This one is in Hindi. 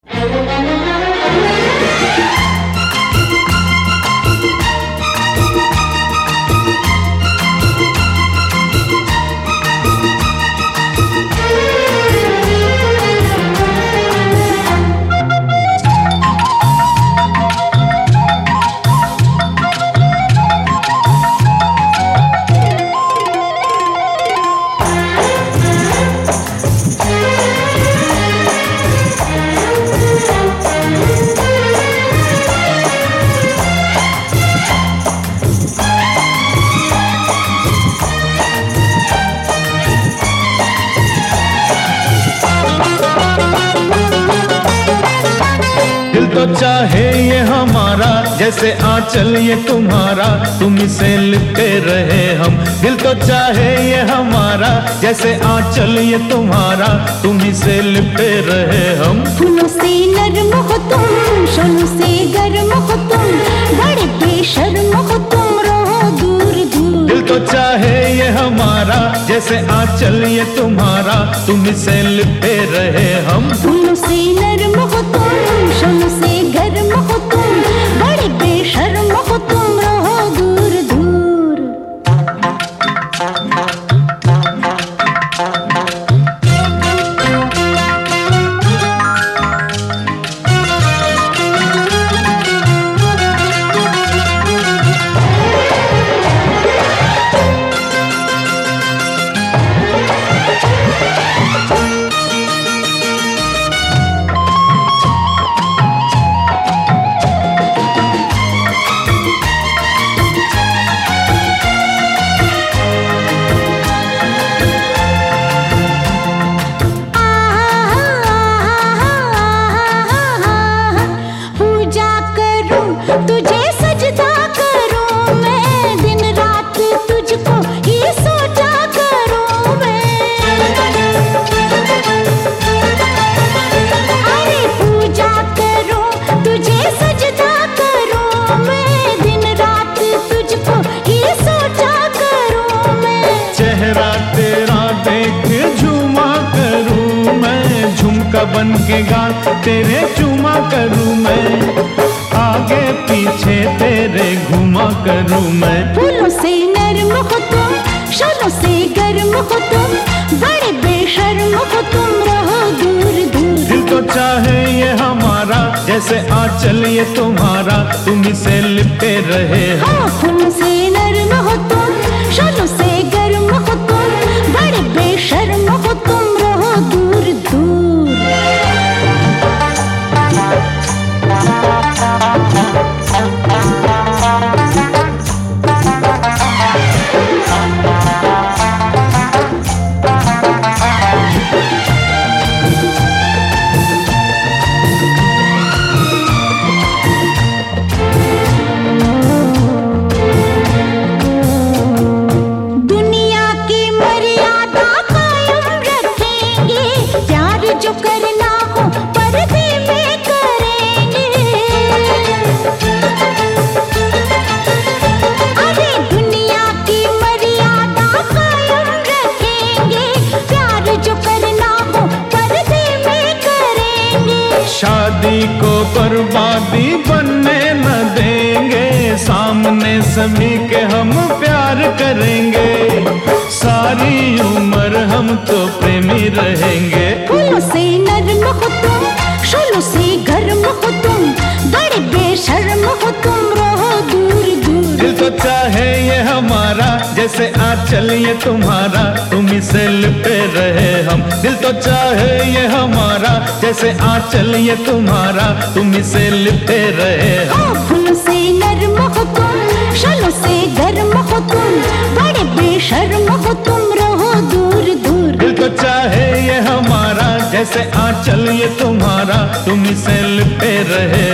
दिल तो चाहे ये हमारा, जैसे आंचल ये तुम्हारा, तुम्हीं से लिपटे रहे हम। दिल तो चाहे ये हमारा, जैसे आंचल ये तुम्हारा, तुम्हीं से लिपटे रहे हम। फूलों से नरम हो तुम, शोलों से गर्म हो तुम, बड़े बेशर्म हो तुम, रहो दूर दूर। दिल तो चाहे ये हमारा, जैसे आंचल ये तुम्हारा, तुम्हीं से लिपटे रहे हम। फूलों से नरम हो तुम, शोलों से गर्म हो तुम, बड़े बेशर्म हो तुम, रहो दूर दूर। तुझे सजदा करूं मैं, दिन रात तुझको ही सोचा करूं मैं। अरे पूजा करूं, तुझे सजदा करूं मैं, दिन रात तुझको ही सोचा करूं मैं। चेहरा तेरा देख झूमा करूं मैं, झुमका बन के गाल तेरे चूमा करूं मैं, आगे पीछे तेरे घुमा करूं मैं। फूलों से नरम हो तुम, शोलों से गर्म हो तुम, बड़े बेशर्म हो तुम, रहो दूर दूर। दिल तो चाहे ये हमारा, जैसे आंचल ये तुम्हारा, तुम्हीं से लिपटे रहे हम। हाँ, फूलों से नरम हो तुम, शोलों से गर्म हो तुम, बड़े बेशर्म हो तुम, रहो दूर दूर। दुनिया की मर्यादा कायम रखेंगे, प्यार जो करना हो पर्दे में करेंगे। अरे दुनिया की मर्यादा कायम रखेंगे, प्यार जो करना हो पर्दे में करेंगे। शादी को बर्बादी बनने न देंगे, सामने सभी के हम प्यार करेंगे, सारी उम्र हम तो प्रेमी रहेंगे। फूलों से नरम हो तुम, शोलों से गर्म हो तुम, बड़े बेशर्म हो तुम, रहो दूर दूर। दिल तो चाहे ये हमारा, जैसे आंचल ये तुम्हारा, तुम्हीं से लिपटे रहे हम। दिल तो चाहे ये हमारा, जैसे आंचल ये तुम्हारा, तुम्हीं से लिपटे रहे हम। हाँ, फूलों से नरम हो तुम, शोलों से गर्म हो तुम, बड़े बेशर्म हो तुम, रहो दूर दूर। दिल तो चाहे ये हमारा, जैसे आंचल ये तुम्हारा, तुम्हीं से लिपटे रहे